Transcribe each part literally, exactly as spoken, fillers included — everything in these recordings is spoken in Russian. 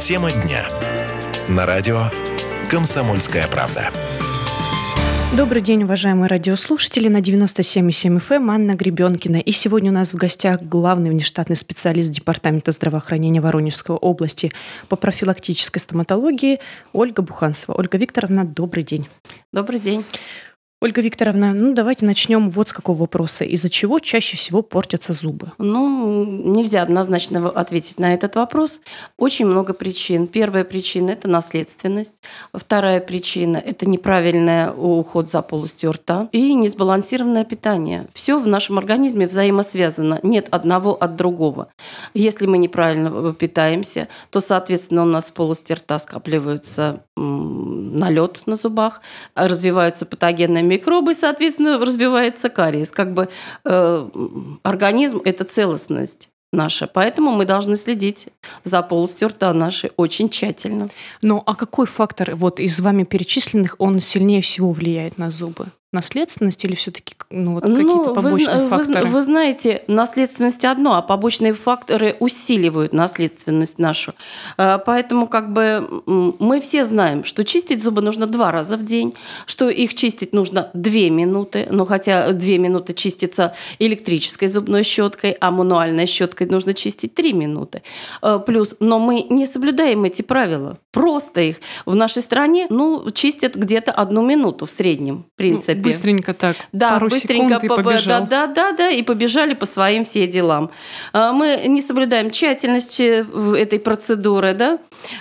Тема дня. На радио «Комсомольская правда». Добрый день, уважаемые радиослушатели. На девяносто семь и семь эф эм Анна Гребенкина. И сегодня у нас в гостях главный внештатный специалист Департамента здравоохранения Воронежской области по профилактической стоматологии Ольга Буханцева. Ольга Викторовна, добрый день. Добрый день. Ольга Викторовна, ну давайте начнем вот с какого вопроса. Из-за чего чаще всего портятся зубы? Ну, нельзя однозначно ответить на этот вопрос. Очень много причин. Первая причина – это наследственность. Вторая причина – это неправильный уход за полостью рта и несбалансированное питание. Все в нашем организме взаимосвязано. Нет одного от другого. Если мы неправильно питаемся, то, соответственно, у нас в полости рта скапливаются налет на зубах, развиваются патогенные микробы, соответственно, развивается кариес. Как бы э, организм – это целостность наша, поэтому мы должны следить за полостью рта нашей очень тщательно. Ну, а какой фактор вот из вами перечисленных, он сильнее всего влияет на зубы? Наследственность или все-таки ну, вот какие-то ну, побочные вы, факторы? Вы, вы знаете, наследственность одно, а побочные факторы усиливают наследственность нашу. Поэтому как бы мы все знаем, что чистить зубы нужно два раза в день, что их чистить нужно две минуты, но хотя две минуты чистится электрической зубной щеткой, а мануальной щеткой нужно чистить три минуты. Плюс, но мы не соблюдаем эти правила, просто их. В нашей стране ну, чистят где-то одну минуту в среднем, в принципе. Быстренько так, да, пару быстренько секунд и побежал. Да, да, да, да, и побежали по своим все делам. Мы не соблюдаем тщательность этой процедуры, да,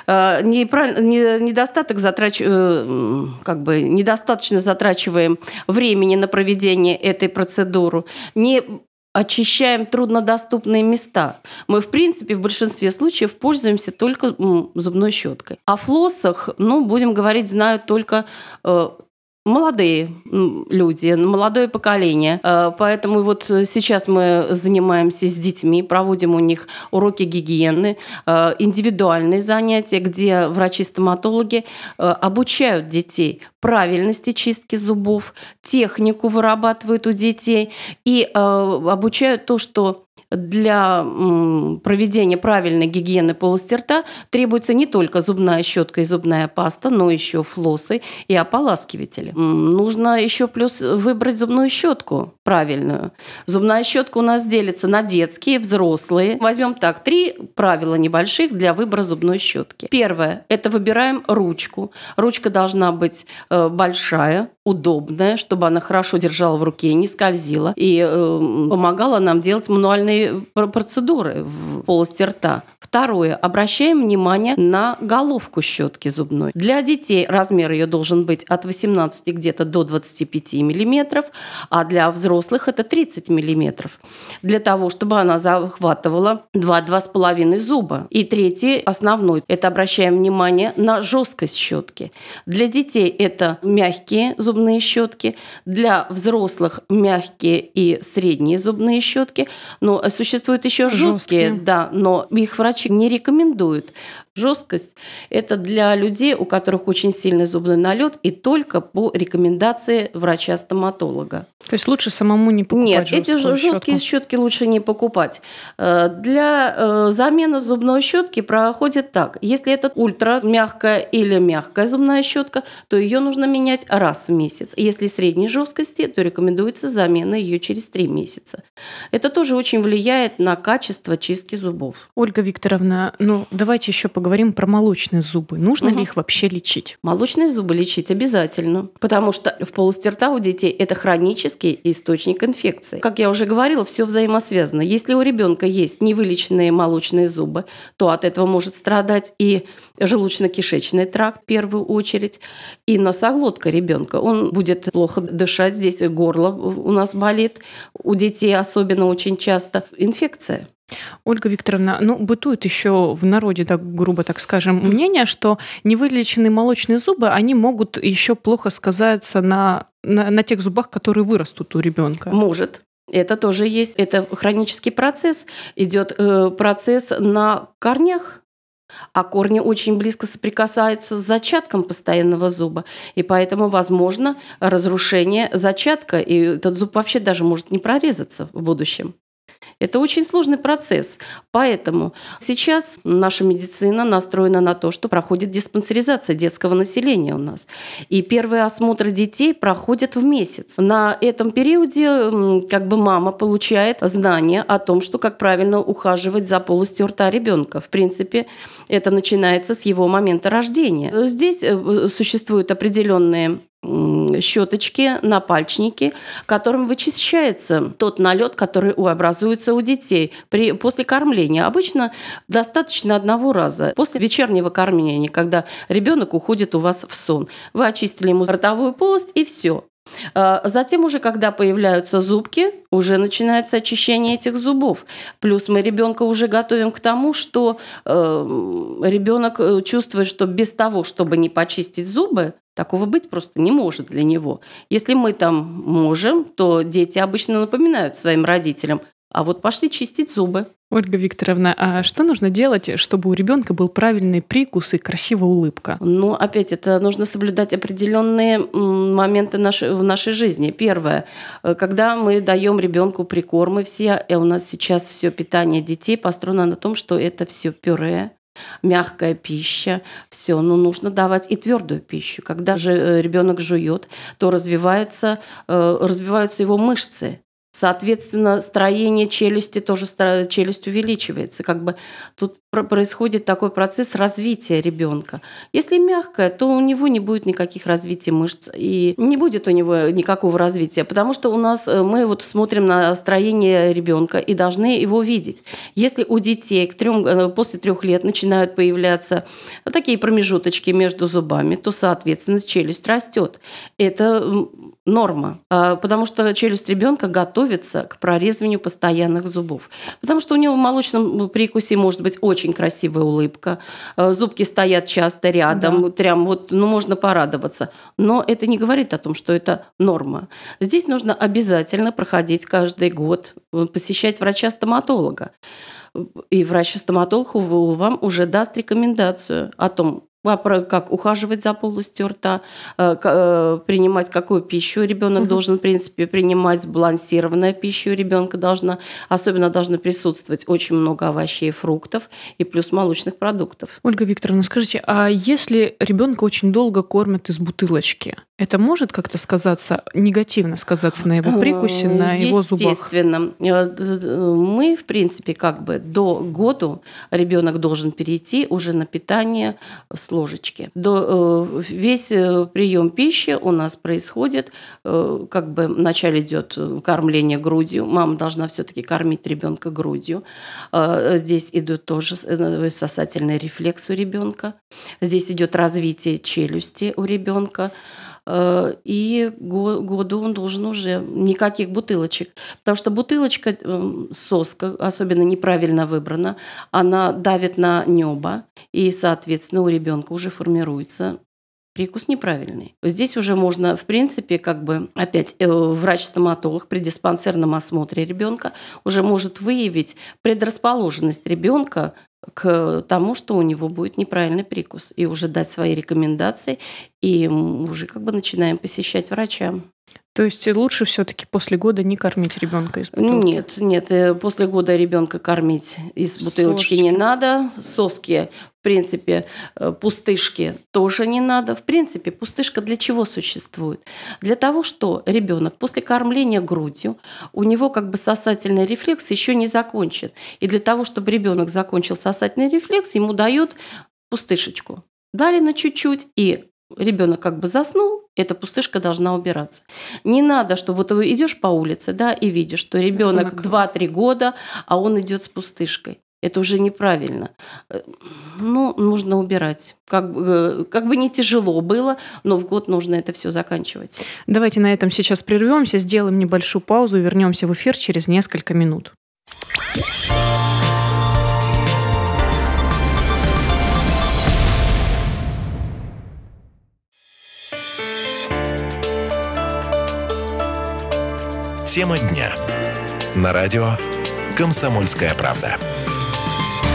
недостаток затрач... как бы недостаточно затрачиваем времени на проведение этой процедуры, не очищаем труднодоступные места. Мы, в принципе, в большинстве случаев пользуемся только зубной щеткой. О флоссах, ну, будем говорить, знают только молодые люди, молодое поколение. Поэтому вот сейчас мы занимаемся с детьми, проводим у них уроки гигиены, индивидуальные занятия, где врачи-стоматологи обучают детей правильности чистки зубов, технику вырабатывают у детей и обучают то, что для проведения правильной гигиены полости рта требуется не только зубная щетка и зубная паста, но еще флоссы и ополаскиватели. Нужно еще плюс выбрать зубную щетку правильную. Зубная щетка у нас делится на детские, взрослые. Возьмем так, три правила небольших для выбора зубной щетки. Первое – это выбираем ручку. Ручка должна быть большая, удобная, чтобы она хорошо держала в руке, не скользила и помогала нам делать мануальные процедуры в полости рта. Второе. Обращаем внимание на головку щетки зубной. Для детей размер ее должен быть от восемнадцати где-то до двадцати пяти миллиметров, а для взрослых это тридцать миллиметров. Для того, чтобы она захватывала два-два с половиной зуба. И третий, основной, это обращаем внимание на жесткость щетки. Для детей это мягкие зубные щетки, для взрослых мягкие и средние зубные щетки, но существуют еще жесткие, жесткие, да, но их врачи не рекомендуют. Жесткость – это для людей, у которых очень сильный зубной налет, и только по рекомендации врача-стоматолога. То есть лучше самому не покупать Нет, жесткую эти жесткие щетку. щетки лучше не покупать. Для замены зубной щетки проходит так. Если это ультра мягкая или мягкая зубная щетка, то ее нужно менять раз в месяц. Если средней жесткости, то рекомендуется замена ее через три месяца. Это тоже очень влияет на качество чистки зубов. Ольга Викторовна, ну давайте еще поговорим про молочные зубы. Нужно угу. ли их вообще лечить? Молочные зубы лечить обязательно, потому что в полости рта у детей это хронический источник инфекции. Как я уже говорила, все взаимосвязано. Если у ребенка есть невылеченные молочные зубы, то от этого может страдать и желудочно-кишечный тракт в первую очередь, и носоглотка ребенка. Он будет плохо дышать, здесь горло у нас болит, у детей особенно очень часто инфекция. Ольга Викторовна, ну, бытует еще в народе, так, грубо так скажем, мнение, что невылеченные молочные зубы, они могут еще плохо сказаться на, на, на тех зубах, которые вырастут у ребенка. Может. Это тоже есть. Это хронический процесс. Идет э, процесс на корнях. А корни очень близко соприкасаются с зачатком постоянного зуба, и поэтому возможно разрушение зачатка, и этот зуб вообще даже может не прорезаться в будущем. Это очень сложный процесс. Поэтому сейчас наша медицина настроена на то, что проходит диспансеризация детского населения у нас. И первые осмотры детей проходят в месяц. На этом периоде как бы мама получает знания о том, что как правильно ухаживать за полостью рта ребенка. В принципе, это начинается с его момента рождения. Здесь существуют определенные щеточки, напальчники, которым вычищается тот налет, который образуется у детей при, после кормления. Обычно достаточно одного раза. После вечернего кормления, когда ребенок уходит у вас в сон. Вы очистили ему ротовую полость, и все. Затем уже, когда появляются зубки, уже начинается очищение этих зубов. Плюс мы ребенка уже готовим к тому, что э, ребенок чувствует, что без того, чтобы не почистить зубы, такого быть просто не может для него. Если мы там можем, то дети обычно напоминают своим родителям: а вот пошли чистить зубы. Ольга Викторовна, а что нужно делать, чтобы у ребенка был правильный прикус и красивая улыбка? Ну, опять, это нужно соблюдать определенные моменты нашей, в нашей жизни. Первое, когда мы даем ребенку прикормы все, и у нас сейчас все питание детей построено на том, что это все пюре, мягкая пища, все, но нужно давать и твердую пищу. Когда же ребенок жует, то развиваются, развиваются его мышцы. Соответственно, строение челюсти тоже, челюсть увеличивается. Как бы тут происходит такой процесс развития ребенка. Если мягкое, то у него не будет никаких развития мышц и не будет у него никакого развития, потому что у нас мы вот смотрим на строение ребенка и должны его видеть. Если у детей к трем, после трех лет начинают появляться такие промежуточки между зубами, то, соответственно, челюсть растет. Это норма, потому что челюсть ребенка готовится к прорезыванию постоянных зубов. Потому что у него в молочном прикусе может быть очень красивая улыбка, зубки стоят часто рядом, да. Прям вот, ну, можно порадоваться. Но это не говорит о том, что это норма. Здесь нужно обязательно проходить каждый год, посещать врача-стоматолога. И врач-стоматолог вам уже даст рекомендацию о том, как ухаживать за полостью рта, принимать какую пищу ребенок угу. должен, в принципе, принимать, сбалансированная пища у ребенка должна, особенно должны присутствовать очень много овощей, фруктов и плюс молочных продуктов. Ольга Викторовна, скажите, а если ребенка очень долго кормят из бутылочки, это может как-то сказаться, негативно сказаться на его прикусе, на его зубах? Естественно. Мы, в принципе, как бы до года ребенок должен перейти уже на питание с ложечки. До, весь прием пищи у нас происходит, как бы вначале идет кормление грудью. Мама должна все-таки кормить ребенка грудью. Здесь идет тоже сосательный рефлекс у ребенка. Здесь идет развитие челюсти у ребенка. И году он должен уже никаких бутылочек. Потому что бутылочка, соска, особенно неправильно выбрана, она давит на небо, и, соответственно, у ребенка уже формируется прикус неправильный. Здесь уже можно, в принципе, как бы опять врач-стоматолог при диспансерном осмотре ребенка уже может выявить предрасположенность ребенка к тому, что у него будет неправильный прикус, и уже дать свои рекомендации, и уже как бы начинаем посещать врача. То есть лучше все-таки после года не кормить ребенка из бутылки? Нет, нет, после года ребенка кормить из бутылочки не надо. Соски, в принципе, пустышки тоже не надо. В принципе, пустышка для чего существует? Для того, что ребенок после кормления грудью, у него как бы сосательный рефлекс еще не закончен. И для того, чтобы ребенок закончил сосательный рефлекс, ему дают пустышечку. Дали на чуть-чуть, и ребенок как бы заснул, эта пустышка должна убираться. Не надо, что вот ты идешь по улице, да, и видишь, что ребенок два-три года, а он идет с пустышкой. Это уже неправильно. Ну, нужно убирать. Как, как бы не тяжело было, но в год нужно это все заканчивать. Давайте на этом сейчас прервемся, сделаем небольшую паузу и вернемся в эфир через несколько минут. Тема дня. На радио «Комсомольская правда».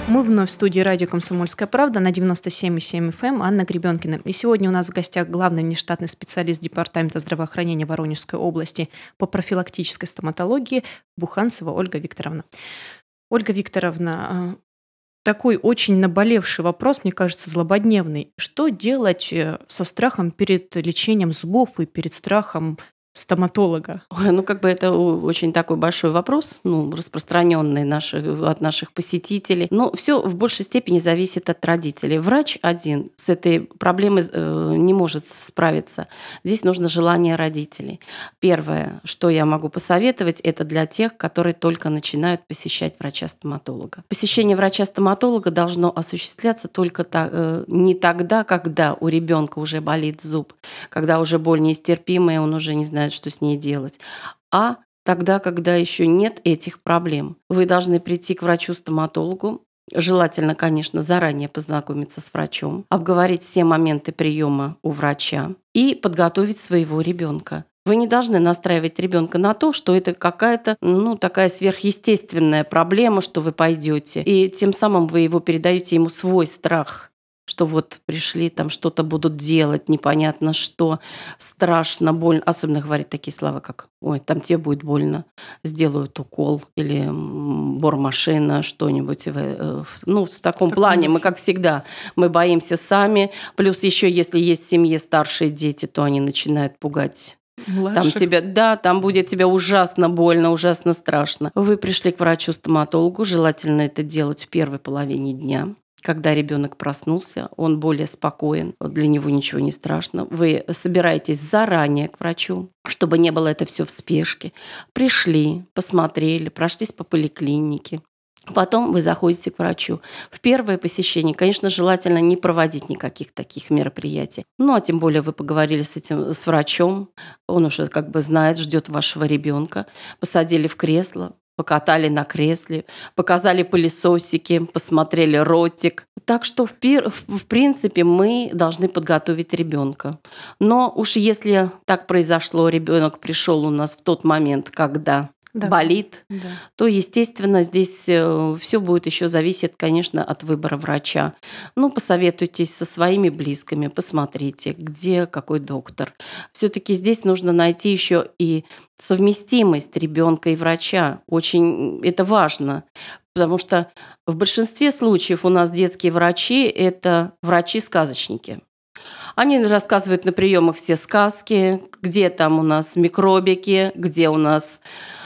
Мы вновь в студии радио «Комсомольская правда» на девяносто семь и семь эф эм, Анна Гребенкина. И сегодня у нас в гостях главный внештатный специалист Департамента здравоохранения Воронежской области по профилактической стоматологии Буханцева Ольга Викторовна. Ольга Викторовна, такой очень наболевший вопрос, мне кажется, злободневный. Что делать со страхом перед лечением зубов и перед страхом стоматолога? Ой, ну, как бы это очень такой большой вопрос, ну, распространенный наши, от наших посетителей. Но все в большей степени зависит от родителей. Врач один с этой проблемой э, не может справиться. Здесь нужно желание родителей. Первое, что я могу посоветовать, это для тех, которые только начинают посещать врача-стоматолога. Посещение врача-стоматолога должно осуществляться только та, э, не тогда, когда у ребенка уже болит зуб, когда уже боль нестерпимая, он уже не знает, что с ней делать, а тогда, когда еще нет этих проблем. Вы должны прийти к врачу-стоматологу, желательно, конечно, заранее познакомиться с врачом, обговорить все моменты приема у врача и подготовить своего ребенка. Вы не должны настраивать ребенка на то, что это какая-то, ну, такая сверхъестественная проблема, что вы пойдете, и тем самым вы его передаете ему свой страх, что вот пришли, там что-то будут делать, непонятно что, страшно, больно. Особенно говорит такие слова, как «Ой, там тебе будет больно, сделают укол» или «бормашина», что-нибудь. Ну, в таком плане мы, как всегда, мы боимся сами. Плюс еще, если есть в семье старшие дети, то они начинают пугать. Младших. Там тебе, да, там будет тебе ужасно больно, ужасно страшно. Вы пришли к врачу-стоматологу, желательно это делать в первой половине дня. Когда ребенок проснулся, он более спокоен, для него ничего не страшно. Вы собираетесь заранее к врачу, чтобы не было это все в спешке. Пришли, посмотрели, прошлись по поликлинике. Потом вы заходите к врачу. В первое посещение, конечно, желательно не проводить никаких таких мероприятий. Ну, а тем более вы поговорили с этим, с врачом, он уже как бы знает, ждет вашего ребенка, посадили в кресло, покатали на кресле, показали пылесосики, посмотрели ротик. Так что, в, пир, в принципе, мы должны подготовить ребенка. Но уж если так произошло, ребенок пришел у нас в тот момент, когда да. болит, да. то, естественно, здесь все будет еще зависеть, конечно, от выбора врача. Ну, посоветуйтесь со своими близкими, посмотрите, где какой доктор. Все-таки здесь нужно найти еще и совместимость ребенка и врача. Очень это важно, потому что в большинстве случаев у нас детские врачи – это врачи-сказочники. Они рассказывают на приемах все сказки, где там у нас микробики, где у нас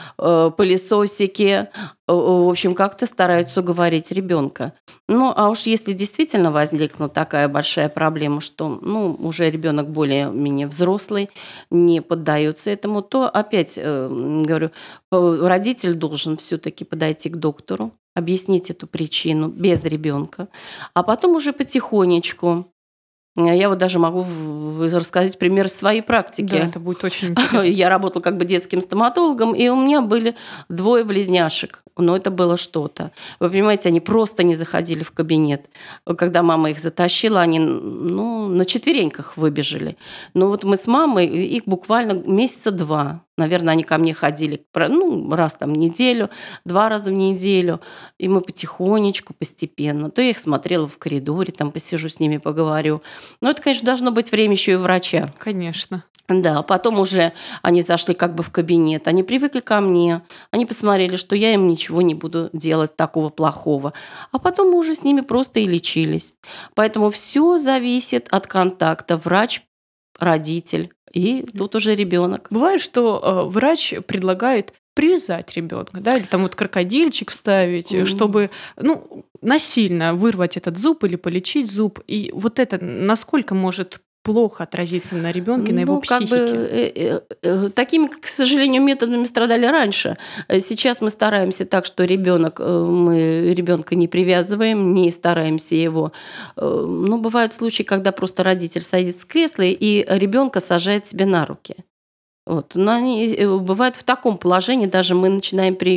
пылесосики, в общем, как-то стараются уговорить ребенка. Ну, а уж если действительно возникла такая большая проблема, что ну, уже ребенок более-менее взрослый, не поддается этому, то опять, говорю, родитель должен все-таки подойти к доктору, объяснить эту причину без ребенка, а потом уже потихонечку. Я вот даже могу рассказать пример своей практики. Да, это будет очень интересно. Я работала как бы детским стоматологом, и у меня были двое близняшек. Но это было что-то. Вы понимаете, они просто не заходили в кабинет. Когда мама их затащила, они ну, на четвереньках выбежали. Но вот мы с мамой, их буквально месяца два. Наверное, они ко мне ходили ну, раз там в неделю, два раза в неделю. И мы потихонечку, постепенно. То я их смотрела в коридоре, там посижу с ними, поговорю. Но это, конечно, должно быть время еще и врача. Конечно. Да, потом уже они зашли как бы в кабинет, они привыкли ко мне, они посмотрели, что я им ничего не буду делать такого плохого. А потом мы уже с ними просто и лечились. Поэтому все зависит от контакта врач-родитель. И тут уже ребенок. Бывает, что э, врач предлагает привязать ребенка, да, или там вот крокодильчик вставить, mm-hmm. чтобы ну, насильно вырвать этот зуб или полечить зуб. И вот это насколько может плохо отразиться на ребенке, на его ну, психике? Как бы, э, э, такими, к сожалению, методами страдали раньше. Сейчас мы стараемся так, что ребенок, мы ребенка не привязываем, не стараемся его. Но бывают случаи, когда просто родитель садится в кресло и ребенка сажает себе на руки. Вот. Но они, бывает в таком положении даже мы начинаем прием.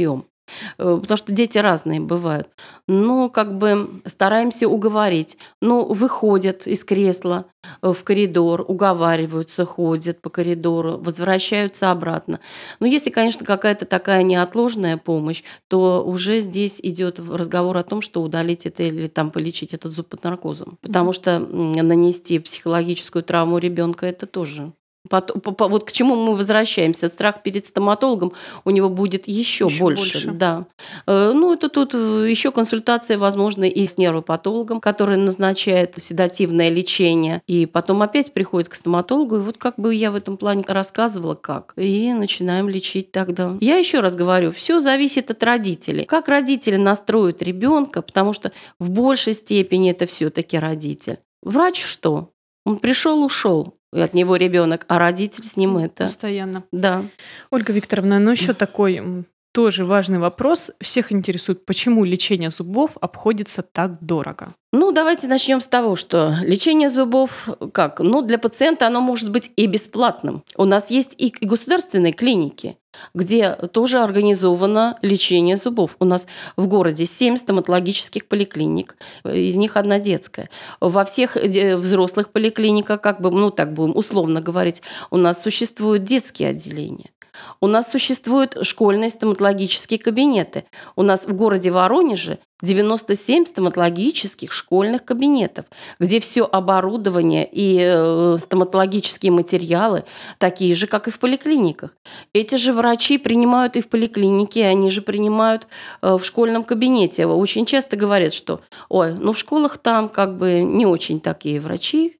Э, Потому что дети разные бывают. Ну, как бы стараемся уговорить. Ну, выходят из кресла э, в коридор, уговариваются, ходят по коридору, возвращаются обратно. Но если, конечно, какая-то такая неотложная помощь, то уже здесь идет разговор о том, что удалить это или там полечить этот зуб под наркозом. Потому что м, нанести психологическую травму ребенка это тоже. Пот- по- по- Вот к чему мы возвращаемся. Страх перед стоматологом у него будет еще Еще больше. больше. Да. Э, Ну, это тут еще консультация, возможно, и с нервопатологом, который назначает седативное лечение, и потом опять приходит к стоматологу. И вот как бы я в этом плане рассказывала, как. И начинаем лечить тогда. Я еще раз говорю, все зависит от родителей. Как родители настроят ребенка, потому что в большей степени это все-таки родитель. Врач что? Он пришел, ушел. И от него ребенок, а родитель с ним это. Постоянно. Да. Ольга Викторовна, ну еще такой м, тоже важный вопрос. Всех интересует, почему лечение зубов обходится так дорого? Ну, давайте начнем с того, что лечение зубов, как? Ну, для пациента оно может быть и бесплатным. У нас есть и и государственные клиники, где тоже организовано лечение зубов. У нас в городе семь стоматологических поликлиник, из них одна детская. Во всех де- взрослых поликлиниках, как бы, ну, так будем условно говорить, у нас существуют детские отделения. У нас существуют школьные стоматологические кабинеты. У нас в городе Воронеже девяносто семь стоматологических школьных кабинетов, где все оборудование и э, стоматологические материалы такие же, как и в поликлиниках. Эти же врачи принимают и в поликлинике, они же принимают э, в школьном кабинете. Очень часто говорят, что ой, ну в школах там как бы не очень такие врачи,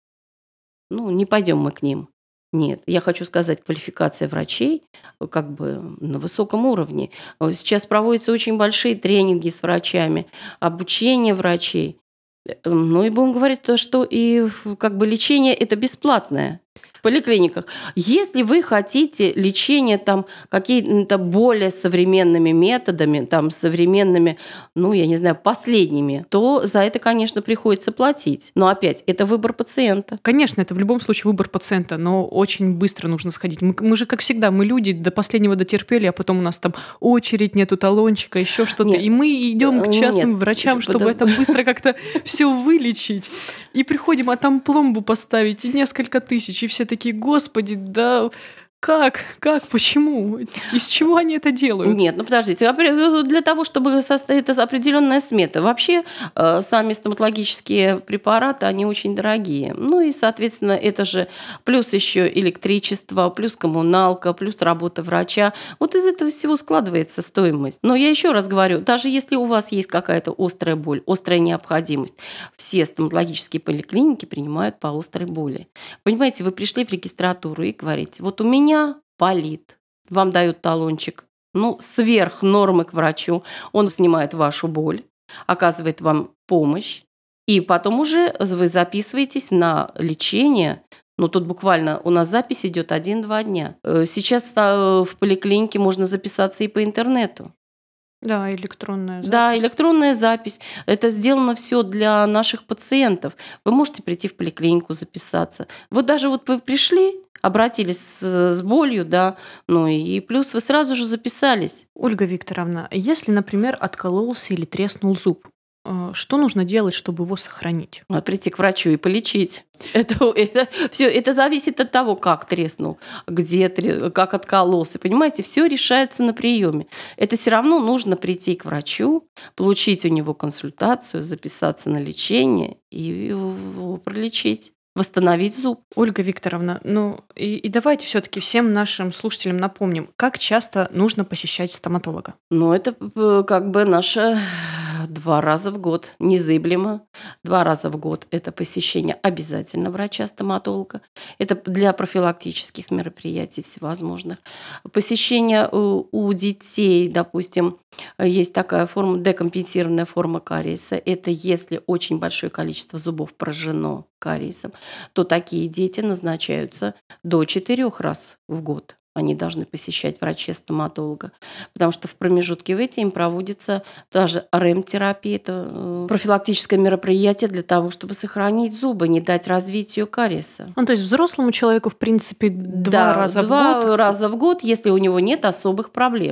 ну не пойдем мы к ним. Нет, я хочу сказать, квалификация врачей э, как бы на высоком уровне. Э, Сейчас проводятся очень большие тренинги с врачами, обучение врачей. Э, Ну и будем говорить то, что и в- как бы лечение это бесплатное в поликлиниках. Если вы хотите лечение там какими-то более современными методами, там современными, ну я не знаю, последними, то за это, конечно, приходится платить. Но опять, это выбор пациента. Конечно, это в любом случае выбор пациента, но очень быстро нужно сходить. Мы, мы же, как всегда, мы люди до последнего дотерпели, а потом у нас там очередь, нету талончика, еще что-то. Нет. И мы идем к Э, частным нет. врачам, чтобы Подо- это быстро как-то все вылечить. И приходим, а там пломбу поставить, и несколько тысяч, и все такие, господи, да как, как, почему, из чего они это делают? Нет, ну подождите, опре- для того, чтобы составить это определенная смета. Вообще э, сами стоматологические препараты, они очень дорогие. Ну и, соответственно, это же плюс еще электричество, плюс коммуналка, плюс работа врача. Вот из этого всего складывается стоимость. Но я еще раз говорю, даже если у вас есть какая-то острая боль, острая необходимость, все стоматологические поликлиники принимают по острой боли. Понимаете, вы пришли в регистратуру и говорите, вот у меня болит. Вам дают талончик, ну, сверх нормы к врачу. Он снимает вашу боль, оказывает вам помощь, и потом уже вы записываетесь на лечение. Ну, тут буквально у нас запись идет один-два дня. Э, Сейчас э, в поликлинике можно записаться и по интернету. Да, электронная запись. Да, электронная запись. Это сделано все для наших пациентов. Вы можете прийти в поликлинику записаться. Вот даже вот вы пришли, обратились с, с болью, да, ну и плюс вы сразу же записались. Ольга Викторовна, если, например, откололся или треснул зуб, э, что нужно делать, чтобы его сохранить? А прийти к врачу и полечить. Это, это, все, это зависит от того, как треснул, где, тре- как откололся. Понимаете, все решается на приеме. Это все равно нужно прийти к врачу, получить у него консультацию, записаться на лечение и его пролечить, восстановить зуб. Ольга Викторовна, ну и, и давайте все-таки всем нашим слушателям напомним, как часто нужно посещать стоматолога. Ну, это э, как бы наше два раза в год, незыблемо. Два раза в год это посещение обязательно врача-стоматолога. Это для профилактических мероприятий всевозможных. Посещение у, у детей, допустим, есть такая форма, декомпенсированная форма кариеса. Это если очень большое количество зубов поражено кариесом, то такие дети назначаются до четырех раз в год. Они должны посещать врача-стоматолога, потому что в промежутке в эти им проводится даже РЭМ-терапия, это э, профилактическое мероприятие для того, чтобы сохранить зубы, не дать развитию кариеса. Ну, то есть взрослому человеку, в принципе, два Да, раза два в год. раза в год, если у него нет особых проблем.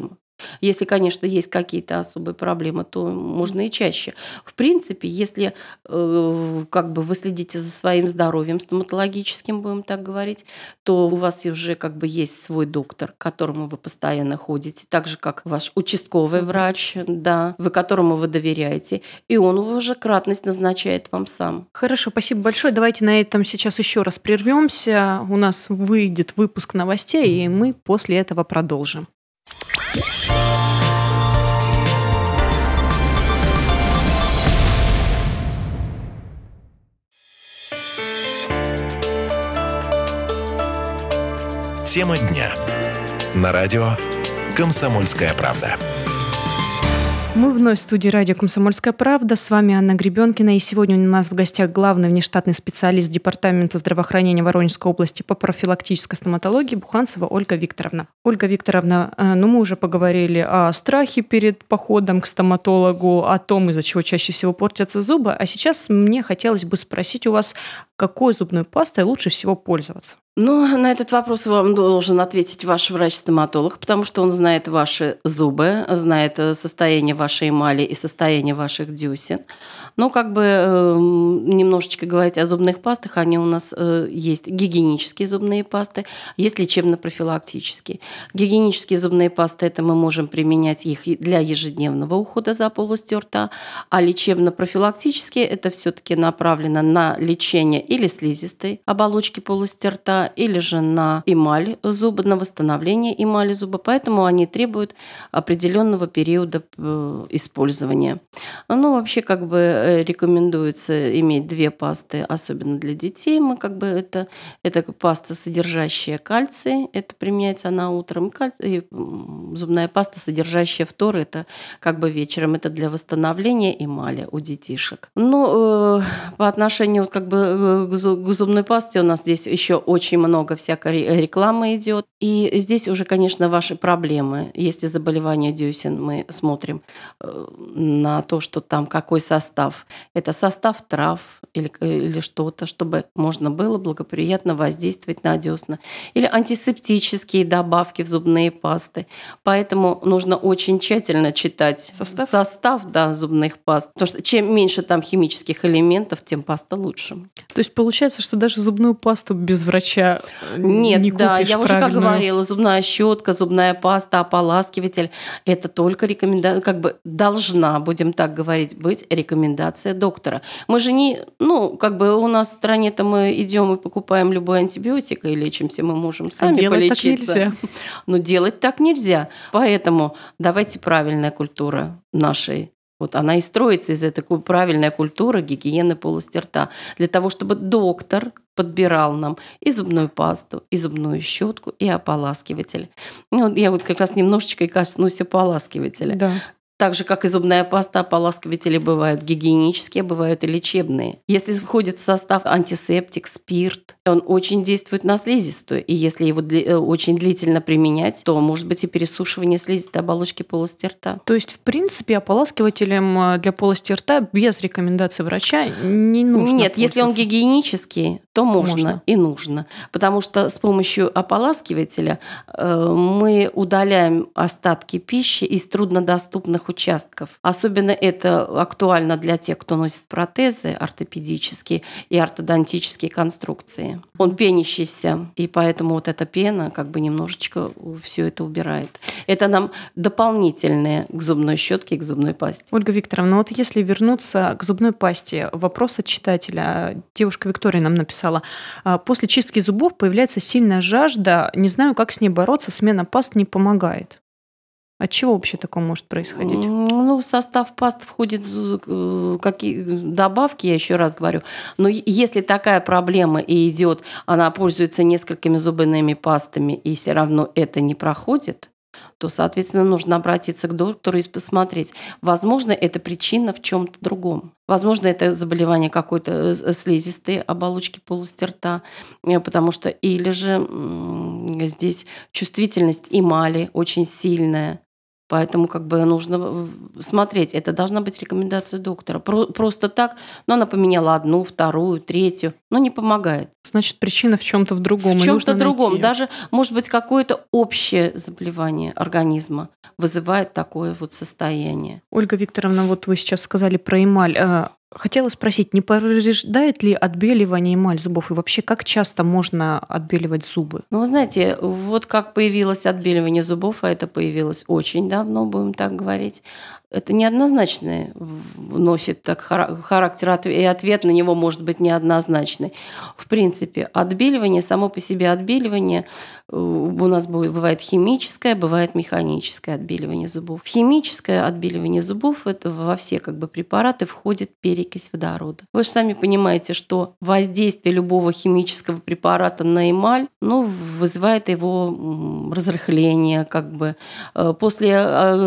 Если, конечно, есть какие-то особые проблемы, то можно и чаще. В принципе, если э, как бы вы следите за своим здоровьем стоматологическим, будем так говорить, то у вас уже как бы есть свой доктор, к которому вы постоянно ходите, так же, как ваш участковый врач, да, вы которому вы доверяете, и он уже кратность назначает вам сам. Хорошо, спасибо большое. Давайте на этом сейчас еще раз прервемся. У нас выйдет выпуск новостей, и мы после этого продолжим. Тема дня. На радио «Комсомольская правда». Мы вновь в студии радио «Комсомольская правда». С вами Анна Гребенкина. И сегодня у нас в гостях главный внештатный специалист Департамента здравоохранения Воронежской области по профилактической стоматологии Буханцева Ольга Викторовна. Ольга Викторовна, ну мы уже поговорили о страхе перед походом к стоматологу, о том, из-за чего чаще всего портятся зубы. А сейчас мне хотелось бы спросить у вас, какой зубной пастой лучше всего пользоваться? Ну, на этот вопрос вам должен ответить ваш врач-стоматолог, потому что он знает ваши зубы, знает состояние вашей эмали и состояние ваших десен. Ну, как бы э, немножечко говорить о зубных пастах, они у нас э, есть гигиенические зубные пасты, есть лечебно-профилактические. Гигиенические зубные пасты – это мы можем применять их для ежедневного ухода за полостью рта, а лечебно-профилактические – это все-таки направлено на лечение или слизистой оболочки полости рта, или же на эмаль зуба, на восстановление эмали зуба, поэтому они требуют определенного периода использования. Ну, вообще, как бы рекомендуется иметь две пасты, особенно для детей. Мы как бы это, это паста, содержащая кальций, это применяется она утром, кальций, и зубная паста, содержащая фтор, это как бы вечером, это для восстановления эмали у детишек. Ну, э, по отношению как бы к зубной пасте у нас здесь еще очень много всякой рекламы идет. И здесь уже, конечно, ваши проблемы. Если заболевание десен, мы смотрим на то, что там какой состав. Это состав трав или, или что-то, чтобы можно было благоприятно воздействовать на десна. Или антисептические добавки в зубные пасты. Поэтому нужно очень тщательно читать состав, состав да, зубных паст. Потому что чем меньше там химических элементов, тем паста лучше. То есть получается, что даже зубную пасту без врача Нет, не да, купишь я уже правильную. как говорила, зубная щетка, зубная паста, ополаскиватель – это только рекомендация, как бы должна, будем так говорить, быть рекомендация доктора. Мы же не, ну, как бы у нас в стране-то мы идем и покупаем любой антибиотик и лечимся, мы можем сами а делать полечиться. Так нельзя. Но делать так нельзя. Поэтому давайте правильная культура нашей. Вот она и строится из этой такой правильной культуры гигиены полости рта. Для того, чтобы доктор подбирал нам и зубную пасту, и зубную щетку, и ополаскиватель. Ну, я вот как раз немножечко и коснусь ополаскивателя. Да. Так же, как и зубная паста, ополаскиватели бывают гигиенические, бывают и лечебные. Если входит в состав антисептик, спирт, он очень действует на слизистую. И если его дли- очень длительно применять, то может быть и пересушивание слизистой оболочки полости рта. То есть, в принципе, ополаскивателем для полости рта без рекомендации врача не нужно Нет, если он гигиенический, то можно, можно и нужно. Потому что с помощью ополаскивателя э, мы удаляем остатки пищи из труднодоступных участков. Особенно это актуально для тех, кто носит протезы ортопедические и ортодонтические конструкции. Он пенящийся, и поэтому вот эта пена как бы немножечко все это убирает. Это нам дополнительное к зубной щетке и к зубной пасте. Ольга Викторовна, вот если вернуться к зубной пасте, вопрос от читателя. Девушка Виктория нам написала: после чистки зубов появляется сильная жажда, не знаю, как с ней бороться, смена паст не помогает. От чего вообще такое может происходить? Ну, в состав паст входят какие добавки, я еще раз говорю. Но если такая проблема и идет, она пользуется несколькими зубными пастами, и все равно это не проходит, то, соответственно, нужно обратиться к доктору и посмотреть. Возможно, это причина в чем-то другом. Возможно, это заболевание какой-то слизистой оболочки полости рта, потому что или же здесь чувствительность эмали очень сильная. Поэтому как бы нужно смотреть. Это должна быть рекомендация доктора. Про- просто так, но она поменяла одну, вторую, третью, но не помогает. Значит, причина в чем-то в другом. В и чем-то нужно другом. найти. Даже, может быть, какое-то общее заболевание организма вызывает такое вот состояние. Ольга Викторовна, вот вы сейчас сказали про эмаль. А, Хотела спросить, не повреждает ли отбеливание эмаль зубов? И вообще, как часто можно отбеливать зубы? Ну, вы знаете, вот как появилось отбеливание зубов, а это появилось очень давно, будем так говорить, это неоднозначный носит так характер, и ответ на него может быть неоднозначный. В принципе, отбеливание, само по себе отбеливание, у нас бывает химическое, бывает механическое отбеливание зубов. В химическое отбеливание зубов это во все как бы препараты входит перекись водорода. Вы же сами понимаете, что воздействие любого химического препарата на эмаль, ну, вызывает его разрыхление, как бы. После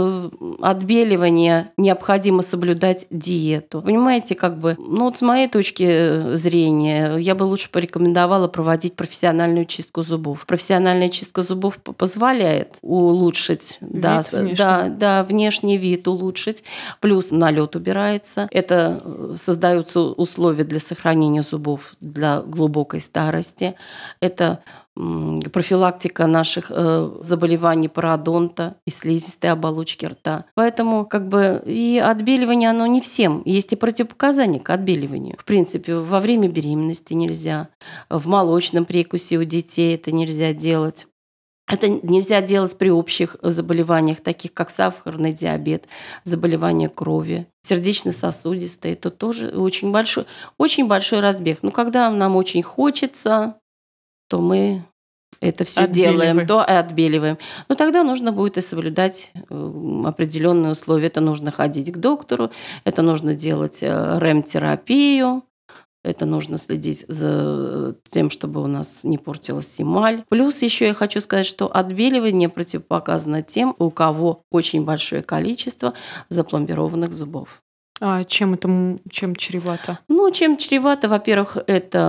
отбеливания необходимо соблюдать диету. Понимаете, как бы, ну вот с моей точки зрения, я бы лучше порекомендовала проводить профессиональную чистку зубов. Профессиональная чистка зубов позволяет улучшить, Вид да, внешний. да, да, внешний вид улучшить, плюс налет убирается. Это создаются условия для сохранения зубов для глубокой старости. Это профилактика наших э, заболеваний пародонта и слизистой оболочки рта. Поэтому как бы и отбеливание, оно не всем. Есть и противопоказания к отбеливанию. В принципе, во время беременности нельзя, в молочном прикусе у детей это нельзя делать. Это нельзя делать при общих заболеваниях, таких как сахарный диабет, заболевания крови, сердечно-сосудистые. Это тоже очень большой, очень большой разбег. Но когда нам очень хочется, то мы это все делаем, то и отбеливаем. Но тогда нужно будет и соблюдать определенные условия. Это нужно ходить к доктору, это нужно делать рэм-терапию, это нужно следить за тем, чтобы у нас не портилась эмаль. Плюс еще я хочу сказать, что отбеливание противопоказано тем, у кого очень большое количество запломбированных зубов. А чем это чем чревато? Ну, чем чревато, во-первых,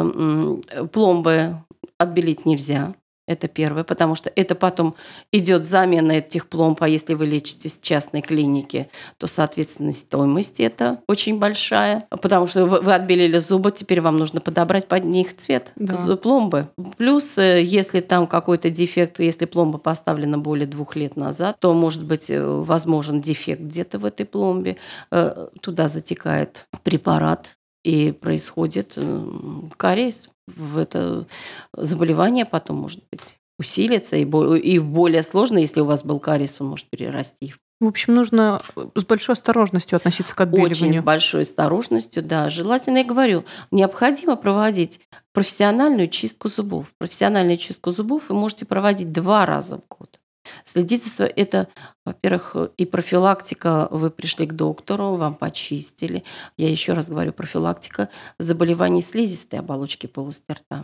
это пломбы отбелить нельзя. Это первое, потому что это потом идет замена этих пломб, а если вы лечитесь в частной клинике, то, соответственно, стоимость это очень большая, потому что вы отбелили зубы, теперь вам нужно подобрать под них цвет да. пломбы. Плюс, если там какой-то дефект, если пломба поставлена более двух лет назад, то может быть возможен дефект где-то в этой пломбе, туда затекает препарат, и происходит кариес. В это заболевание потом может быть усилится, и более сложно, если у вас был кариес, он может перерасти. В общем, нужно с большой осторожностью относиться к отбеливанию. Очень с большой осторожностью, да. Желательно, я говорю, необходимо проводить профессиональную чистку зубов. Профессиональную чистку зубов вы можете проводить два раза в год. Следите, это, во-первых, и профилактика, вы пришли к доктору, вам почистили. Я еще раз говорю, профилактика заболеваний слизистой оболочки полости рта.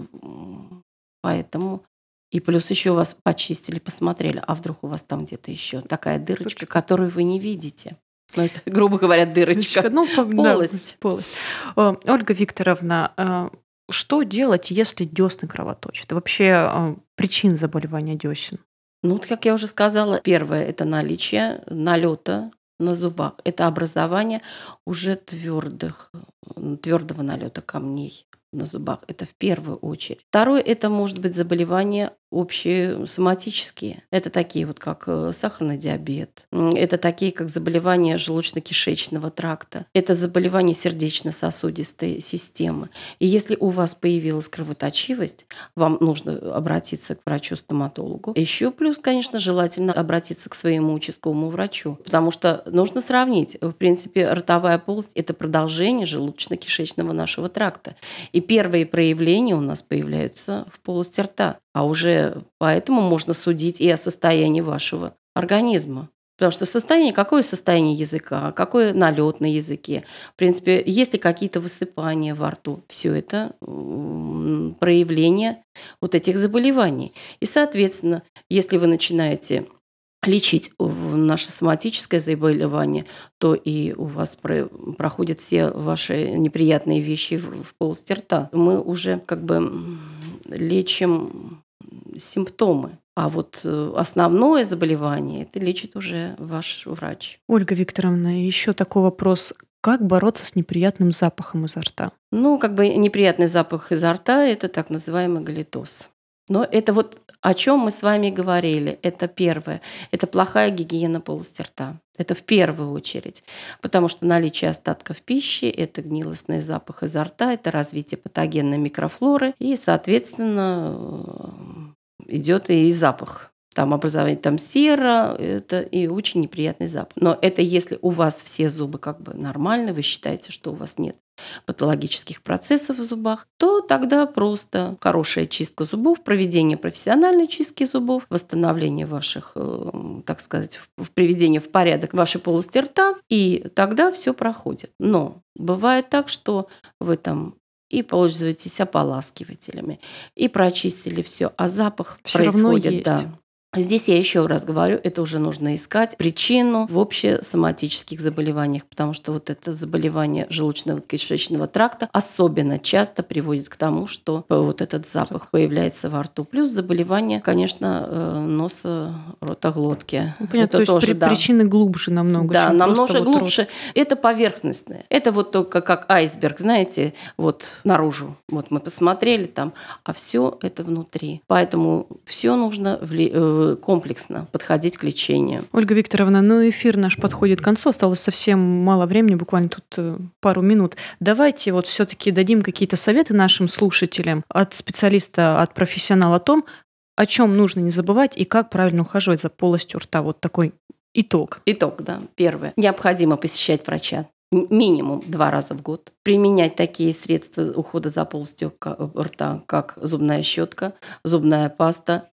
Поэтому и плюс еще вас почистили, посмотрели, а вдруг у вас там где-то еще такая дырочка, Точка. которую вы не видите. Ну, это, грубо говоря, дырочка. Ну, полость. Да, полость. Ольга Викторовна, что делать, если десны кровоточат? Вообще причин заболевания десен? Ну, вот, как я уже сказала, первое – это наличие налета на зубах. Это образование уже твердых, твердого налета камней на зубах. Это в первую очередь. Второе – это может быть заболевания общие соматические. Это такие вот, как сахарный диабет. Это такие, как заболевания желудочно-кишечного тракта. Это заболевания сердечно-сосудистой системы. И если у вас появилась кровоточивость, вам нужно обратиться к врачу-стоматологу. Еще плюс, конечно, желательно обратиться к своему участковому врачу, потому что нужно сравнить. В принципе, ротовая полость – это продолжение желудочно-кишечного нашего тракта. И первые проявления у нас появляются в полости рта. А уже поэтому можно судить и о состоянии вашего организма. Потому что состояние, какое состояние языка, какой налет на языке. В принципе, есть ли какие-то высыпания во рту, все это проявление вот этих заболеваний. И, соответственно, если вы начинаете лечить наше соматическое заболевание, то и у вас проходят все ваши неприятные вещи в полости рта. Мы уже как бы лечим симптомы. А вот основное заболевание это лечит уже ваш врач. Ольга Викторовна, еще такой вопрос. Как бороться с неприятным запахом изо рта? Ну, как бы неприятный запах изо рта – это так называемый галитоз. Но это вот о чем мы с вами говорили. Это первое. Это плохая гигиена полости рта. Это в первую очередь. Потому что наличие остатков пищи – это гнилостный запах изо рта, это развитие патогенной микрофлоры. И, соответственно, идет и запах. Там образование там сера, это и очень неприятный запах. Но это если у вас все зубы как бы нормальны, вы считаете, что у вас нет патологических процессов в зубах, то тогда просто хорошая чистка зубов, проведение профессиональной чистки зубов, восстановление ваших, так сказать, приведение в порядок вашей полости рта, и тогда все проходит. Но бывает так, что вы там и пользуетесь ополаскивателями, и прочистили все, а запах Всё происходит, равно есть. да. Здесь я еще раз говорю, это уже нужно искать причину в общесоматических заболеваниях, потому что вот это заболевание желудочно-кишечного тракта особенно часто приводит к тому, что вот этот запах появляется во рту. Плюс заболевание, конечно, носа, рота, глотки. Ну, понятно, это то есть тоже, при- да. причины глубже намного. Да, чем намного просто вот рот. глубже. Это поверхностное. Это вот только как айсберг, знаете, вот наружу. Вот мы посмотрели там, а все это внутри. Поэтому все нужно вли- комплексно подходить к лечению. Ольга Викторовна, ну эфир наш подходит к концу, осталось совсем мало времени, буквально тут э, пару минут. Давайте вот все-таки дадим какие-то советы нашим слушателям от специалиста, от профессионала о том, о чем нужно не забывать и как правильно ухаживать за полостью рта. Вот такой итог. Итог, да. Первое. Необходимо посещать врача минимум два раза в год. Применять такие средства ухода за полостью рта, как зубная щетка, зубная паста,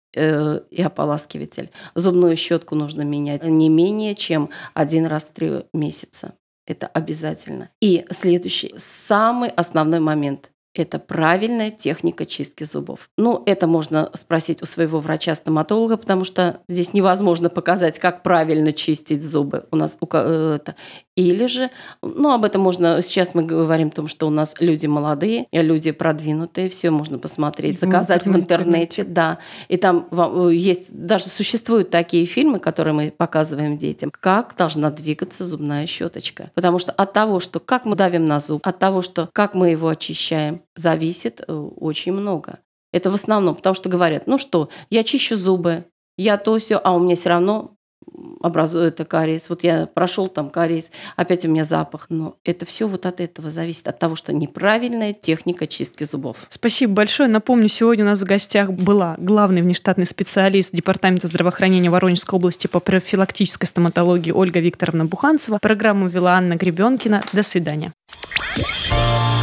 и ополаскиватель. Зубную щетку нужно менять не менее чем один раз в три месяца. Это обязательно. И следующий, самый основной момент – это правильная техника чистки зубов. Ну, это можно спросить у своего врача-стоматолога, потому что здесь невозможно показать, как правильно чистить зубы. У нас это. Или же, ну, об этом можно, сейчас мы говорим о том, что у нас люди молодые, люди продвинутые, все можно посмотреть, В заказать в интернете. интернете, да. И там есть, даже существуют такие фильмы, которые мы показываем детям, как должна двигаться зубная щеточка. Потому что от того, что как мы давим на зуб, от того, что как мы его очищаем, зависит очень много. Это в основном, потому что говорят, ну что, я чищу зубы, я то все, а у меня все равно образует кариес. Вот я прошел там кариес, опять у меня запах. Но это все вот от этого зависит, от того, что неправильная техника чистки зубов. Спасибо большое. Напомню, сегодня у нас в гостях была главный внештатный специалист Департамента здравоохранения Воронежской области по профилактической стоматологии Ольга Викторовна Буханцева. Программу вела Анна Гребенкина. До свидания.